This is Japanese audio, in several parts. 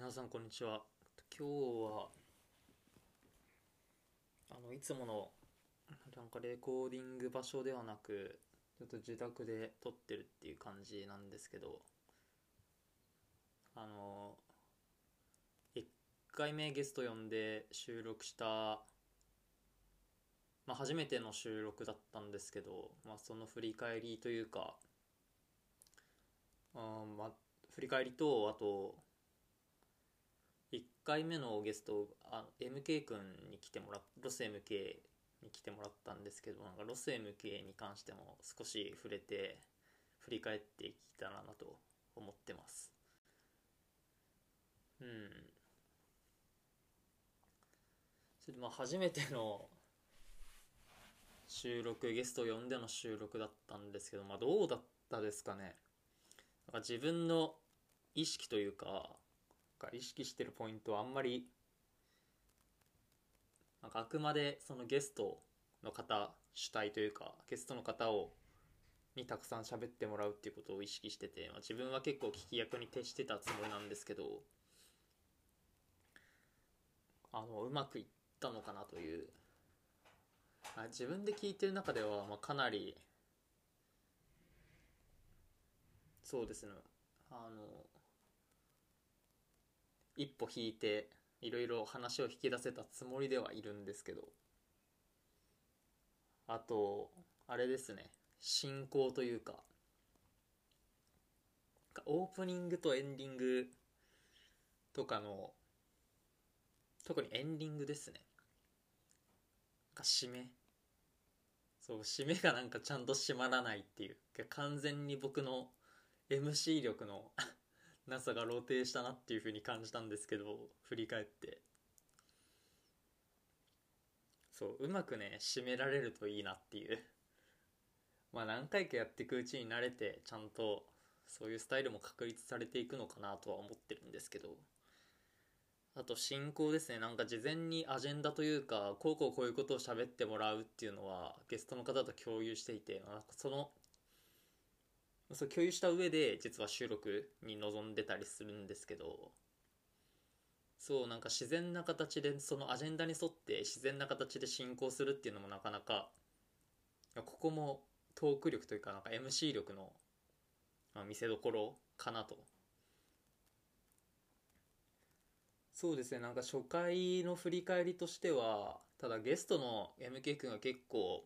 皆さんこんにちは。今日はいつものレコーディング場所ではなく、ちょっと自宅で撮ってるっていう感じなんですけど、あの1回目ゲスト呼んで収録した、初めての収録だったんですけど、その振り返りというか、振り返りと、あと1回目のゲスト、MK 君に来てもらっロス MK に来てもらったんですけど、ロス MK に関しても少し触れて振り返っていけたらなと思ってます。うん。それで初めての収録、ゲストを呼んでの収録だったんですけど、どうだったですかね。自分の意識というか、意識してるポイントはあんまり、あくまでそのゲストの方主体というか、ゲストの方にたくさん喋ってもらうっていうことを意識してて、自分は結構聞き役に徹してたつもりなんですけど、うまくいったのかなという、自分で聞いてる中では、かなりそうですね、一歩引いていろいろ話を引き出せたつもりではいるんですけど、あとあれですね、進行というか、オープニングとエンディングとかの、特にエンディングですね、締め、締めがちゃんと締まらないっていう、完全に僕の MC 力のなさが露呈したなっていう風に感じたんですけど、振り返って、うまくね締められるといいなっていう、何回かやっていくうちに慣れて、ちゃんとそういうスタイルも確立されていくのかなとは思ってるんですけど、あと進行ですね、事前にアジェンダというか、こういうことを喋ってもらうっていうのはゲストの方と共有していて、そう共有した上で実は収録に臨んでたりするんですけど、自然な形でそのアジェンダに沿って自然な形で進行するっていうのもなかなか、ここもトーク力というかMC 力の見せどころかなと。そうですね、初回の振り返りとしては、ただゲストの MK 君が結構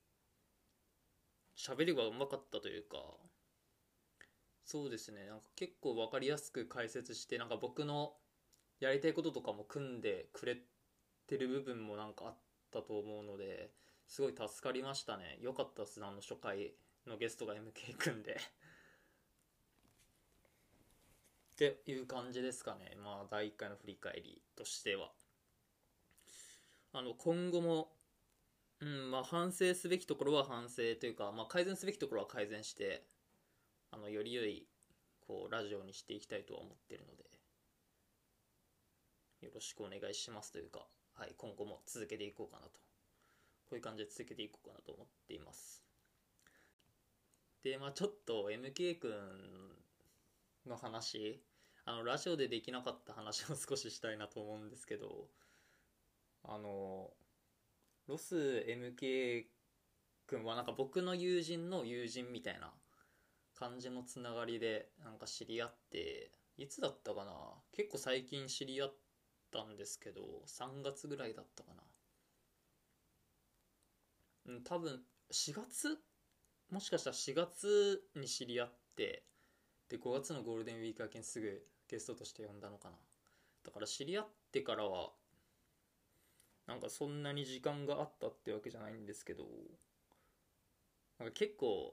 喋りがうまかったというか、そうですね、結構分かりやすく解説して、僕のやりたいこととかも組んでくれてる部分もあったと思うので、すごい助かりましたね。良かったですね、初回のゲストが MK 君でっていう感じですかね。第1回の振り返りとしては、今後も、反省すべきところは反省というか、改善すべきところは改善して、より良いラジオにしていきたいとは思ってるので、よろしくお願いしますというか、はい、今後も続けていこうかなと、こういう感じで続けていこうかなと思っています。で、ちょっと MK 君の話、ラジオでできなかった話を少ししたいなと思うんですけど、あのロス MK 君は僕の友人の友人みたいな感じのつながりで知り合って、いつだったかな、結構最近知り合ったんですけど、3月ぐらいだったかな。多分4月、もしかしたら4月に知り合って、で5月のゴールデンウィーク明けにすぐゲストとして呼んだのかな。だから知り合ってからはそんなに時間があったってわけじゃないんですけど、結構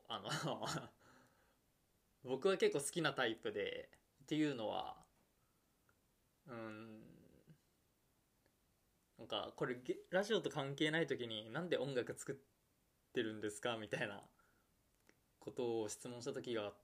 僕は結構好きなタイプで、っていうのは、これラジオと関係ない時になんで音楽作ってるんですかみたいなことを質問した時があって、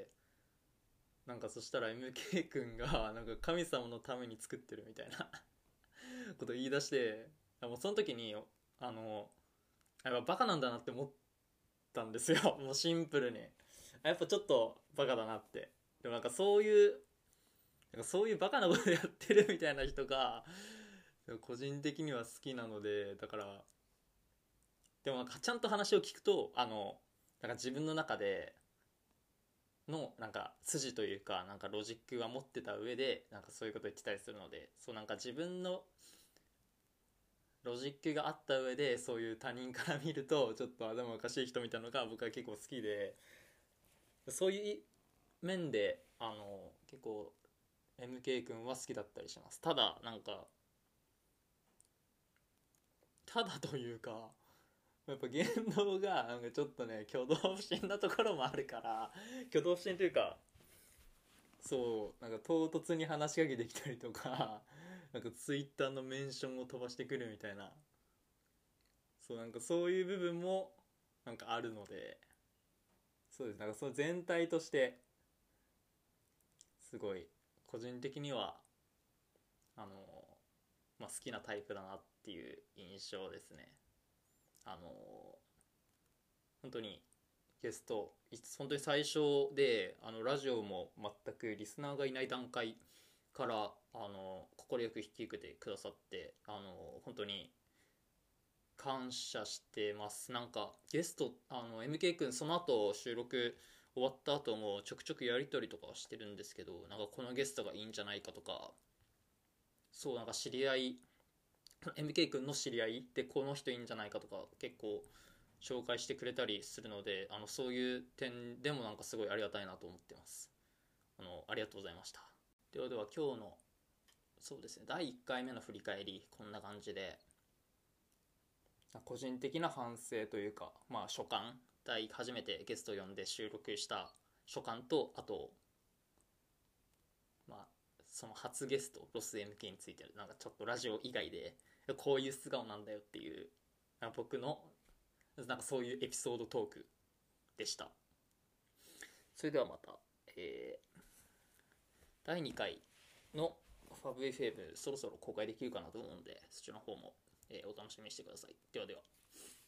そしたら MK 君が神様のために作ってるみたいなことを言い出して、もうその時にやっぱバカなんだなって思ったんですよもうシンプルにやっぱちょっとバカだなって。でもそういうなんかそういうバカなことやってるみたいな人が個人的には好きなので、だからでもなんかちゃんと話を聞くとなんか自分の中でのなんか筋というか、なんかロジックが持ってた上でなんかそういうこと言ってたりするので、そうなんか自分のロジックがあった上でそういう他人から見るとちょっと頭おかしい人みたいなのが僕は結構好きで、そういう面で結構 MK 君は好きだったりします。ただなんかただというか、やっぱ言動がなんかちょっとね挙動不審なところもあるから、挙動不審というか、そうなんか唐突に話しかけてきたりとか、なんかツイッターのメンションを飛ばしてくるみたいな、そうなんかそういう部分もなんかあるので、そうです、なんかその全体としてすごい個人的にはあのまあ、好きなタイプだなっていう印象ですね。あの本当にゲスト本当に最初でラジオも全くリスナーがいない段階から快く引き受けてくださって、本当に感謝してます。なんかゲストMK 君その後収録終わった後もちょくちょくやり取りとかはしてるんですけど、なんかこのゲストがいいんじゃないかとか、そうなんか知り合い MK 君の知り合いでこの人いいんじゃないかとか結構紹介してくれたりするので、そういう点でもなんかすごいありがたいなと思ってます。ありがとうございました。ではでは今日のそうですね第1回目の振り返りこんな感じで、個人的な反省というか、まあ初回初めてゲスト呼んで収録した初回と、あとまあその初ゲストロス MK についてなんかちょっとラジオ以外でこういう素顔なんだよっていう僕のなんかそういうエピソードトークでした。それではまた、第2回のファブ FM そろそろ公開できるかなと思うので、そっちの方も、お楽しみにしてください。ではでは。